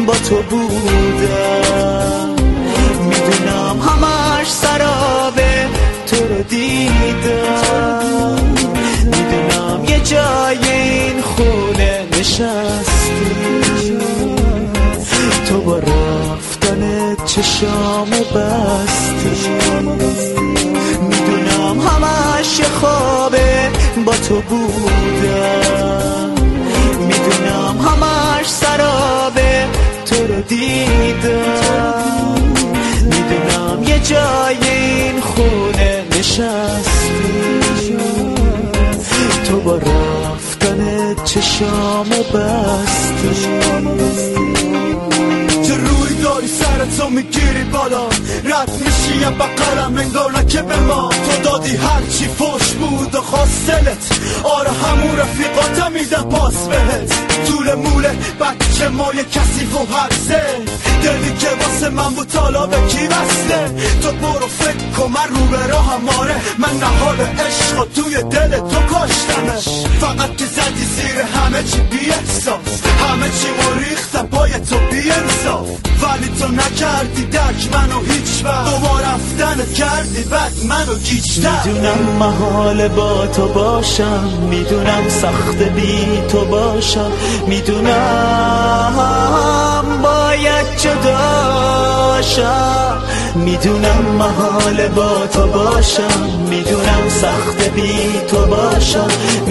با تو بودم، میدونم همش سرابه تو رو دیدم، میدونم یه جای این خونه نشستی، تو با رفتن چشامو بستی، میدونم همش یه خوابه با تو بودم، میدونم همش سرابه تو رو دیدم، میدونم یه جای این خونه نشستی، تو با رفتن چشامو بستی. چه روی داری سرتو میگیری بالا، رد میشی یه بقرم انگار نکه به ما تو دادی، هرچی فوش بود و خواستلت، آره همون رفیقاتم میدن پاس بهت، طول موله بچه مای کسی و هرزه، دلی که واسه من بود تالا به کی وصله، تو برو فکر کن من رو به راهم، آره من نهال عشق توی دل تو کاشتمش، فقط که زدی زیر همه چی بی احساس، همه چی مریختم پای تو بی انصاف، ولی تو نکردی درک منو هیچ وقت، دوباره رفتنت کردی بعد منو گیجتر. میدونم محال با تو باشم، میدونم سخت بی تو باشم، میدونم باید جداشم، میدونم محال با تو باشم، میدونم سخت بی تو باشم،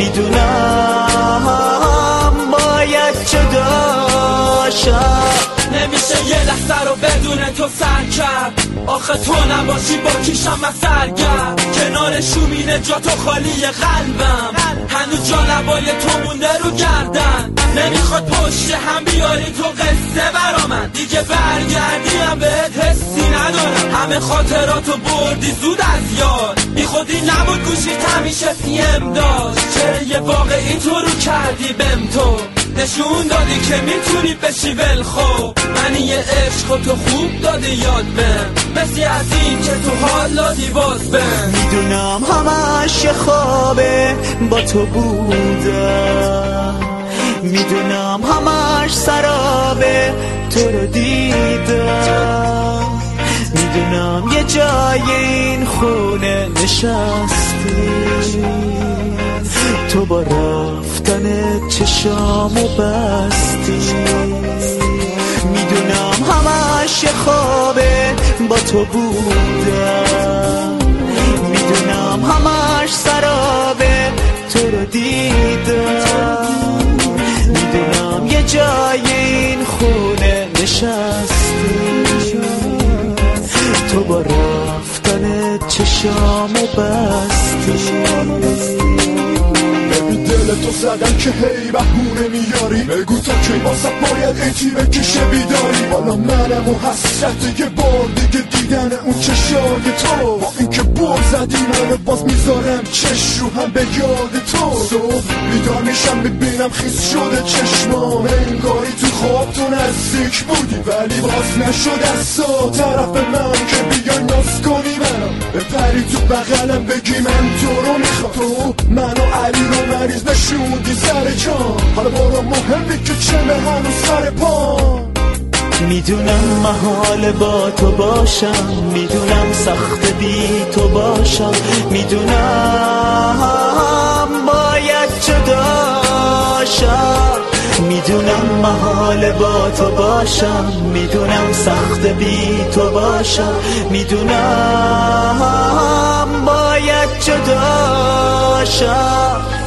میدونم باید جداشم. نمیشه یه لحظه رو بدون تو سر کرد، آخه تو نباشی با کیشم من سرگرد، کنار شومینه جا تو خالی قلبم، هنوز جا لبای تو مونده رو گردن، نمیخواد پشت هم بیاری تو قصه برا من، دیگه برگردی هم بهت حسی ندارم، همه خاطراتو بردی زود از یاد، بی خودی نبود گوشیت همیشه پیم داشت، چرا یه واقعی تو رو کردی بهم تو، نشون دادی که میتونی بشی ولخو، من یه عشق تو خوب دادی یاد بهم، مثل از این که تو حال دادی باز بهم. میدونم همش یه خوابه با تو بودم، میدونم همش سرابه تو رو دیدم، میدونم یه جای این خونه نشستی، تو با رفتن چشامو بستی، میدونم همش یه خوابه با تو بودم، میدونم همش سرابه تو رو دیدم، میدونم یه جای این خونه نشستی، تو با رفتن چشامو بستی. دل تو زدن که هی بهونه میاری، بگو تا کی واسه باید ایتی بکشه بیداری، حالا منم و حسرت یه بار دیگه دیدن اون چشای تو، با اینکه بر زدی منو باز میذارم چش رو هم به یاد تو، صبح بیدار میشم میبینم خیس شده چشمام، انگاری تو خواب تو نزدیک بودی ولی باز نشد از تو طرف من که بیای ناز کنی منو بپری تو بغلم بگی من تو رو میخوام، تو منو علی رو مریض نشوندی سر جان، حالا برو مهمی که چمه هنوز سر پام. میدونم محال با تو باشم، میدونم سخت بی تو باشم، میدونم باید جداشم، میدونم محال با تو باشم، میدونم سخت بی تو باشم، میدونم باید جداشم.